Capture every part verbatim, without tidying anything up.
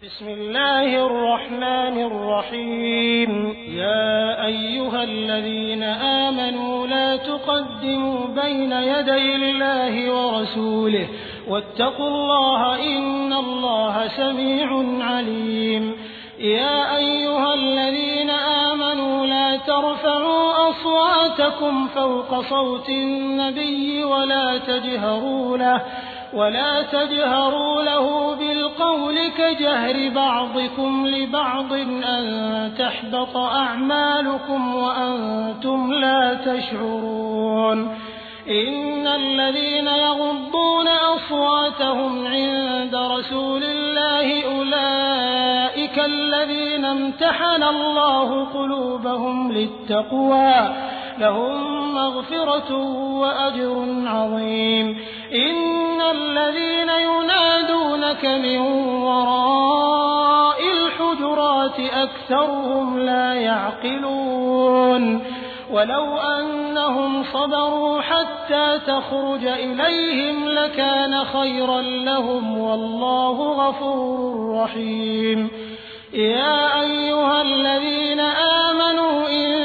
بسم الله الرحمن الرحيم. يا أيها الذين آمنوا لا تقدموا بين يدي الله ورسوله واتقوا الله إن الله سميع عليم. يا أيها الذين آمنوا لا ترفعوا أصواتكم فوق صوت النبي ولا تجهروا له ولا تجهروا له بالقول كجهر بعضكم لبعض أن تحبط أعمالكم وأنتم لا تشعرون. إن الذين يغضون أصواتهم عند رسول الله أولئك الذين امتحن الله قلوبهم للتقوى لهم مغفرة وأجر عظيم. إن الذين ينادونك من وراء الحجرات أكثرهم لا يعقلون. ولو أنهم صبروا حتى تخرج إليهم لكان خيرا لهم والله غفور رحيم. يا أيها الذين آمنوا إن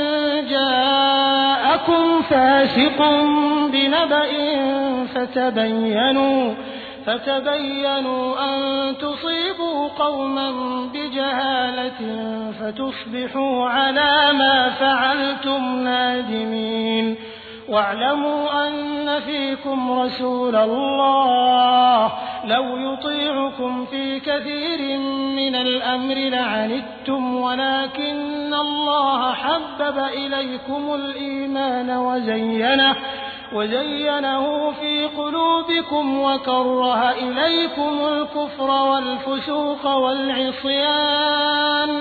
جاءكم فاسق بنبأ فتبينوا فتبينوا أن تصيبوا قوما بجهالة فتصبحوا على ما فعلتم نادمين. واعلموا أن فيكم رسول الله لو يطيعكم في كثير من الأمر لعنتم ولكن الله حبب إليكم الإيمان وزينه وزينه في قلوبكم وكره إليكم الكفر والفسوق والعصيان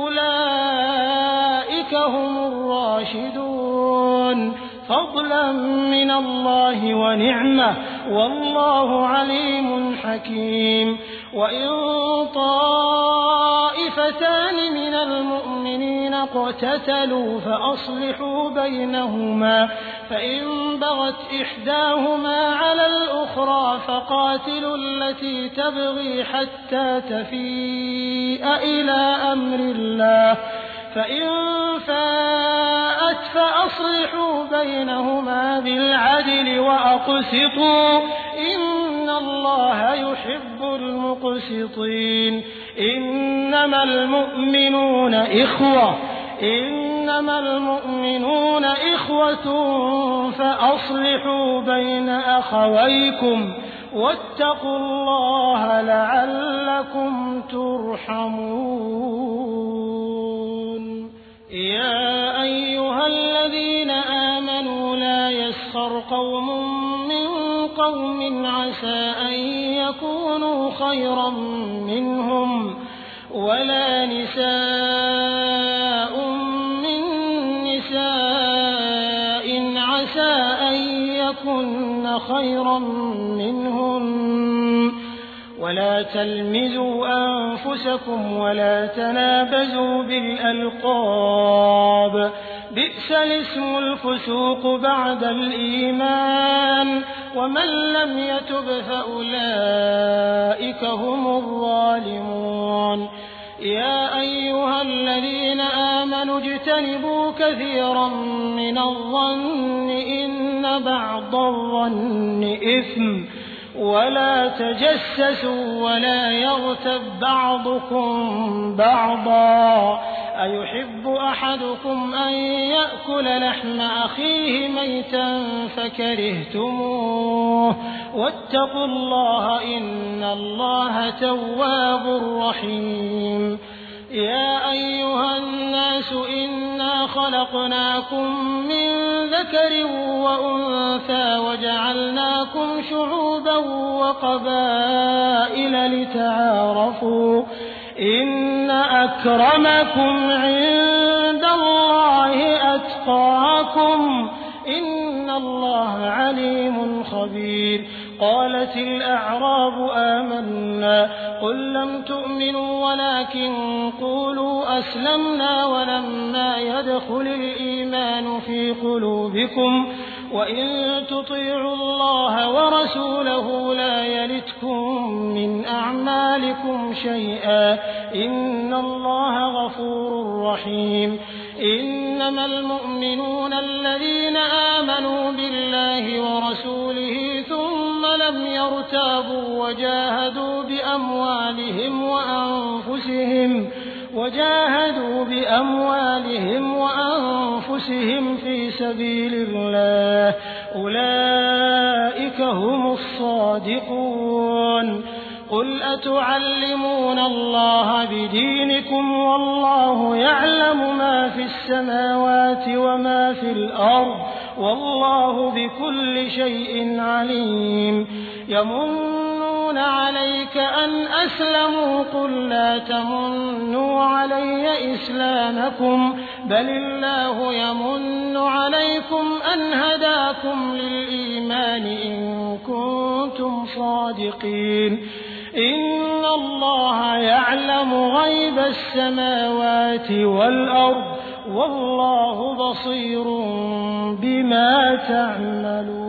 أولئك هم الراشدون فضلا من الله ونعمة والله عليم حكيم. وإن طائفتان من المؤمنين اقتتلوا فأصلحوا بينهما فإن بغت إحداهما على الأخرى فقاتلوا التي تبغي حتى تفيء إلى أمر الله فإن فاءت فأصلحوا بينهما بالعدل وأقسطوا إن الله يحب المقسطين. إنما المؤمنون إخوة إنما المؤمنون إخوة فأصلحوا بين أخويكم واتقوا الله لعلكم ترحمون. يا أيها الذين آمنوا لا يسخر قوم من قوم عسى أن يكونوا خيرا منهم ولا نساء من نساء عسى أن يكن خيرا منهن ولا تلمزوا أنفسكم ولا تنابزوا بالألقاب بئس الاسم الفسوق بعد الإيمان ومن لم يتب فأولئك هم الظالمون. يا أيها الذين آمنوا اجتنبوا كثيرا من الظن إن بعض الظن إثم ولا تجسسوا ولا يغتب بعضكم بعضا أيحب أحدكم أن يأكل لحم أخيه ميتا فكرهتموه واتقوا الله إن الله تواب رحيم. يا أيها الناس إنا خلقناكم من ذكر وأنثى وجعلناكم شعوبا وقبائل لتعارفوا إن أكرمكم عند الله أتقاكم إن الله عليم خبير. قالت الأعراب آمنا قل لم تؤمنوا ولكن قولوا أسلمنا ولما يدخل الإيمان في قلوبكم وإن تطيعوا الله ورسوله لا يلتكم من أعمالكم شيئا إن الله غفور رحيم إنما المؤمنون الذين آمنوا بالله ورسوله ثم لم يرتابوا وجاهدوا بأموالهم وأنفسهم وجاهدوا بأموالهم وأنفسهم في سبيل الله أولئك هم الصادقون قل أتعلمون الله بدينكم والله يعلم ما في السماوات وما في الأرض والله بكل شيء عليم يمنون عليك أن أسلموا قل لا تمنوا علي إسلامكم بل الله يمن عليكم أن هداكم للإيمان إن كنتم صادقين إن الله يعلم غيب السماوات والأرض والله بصير بما تعملون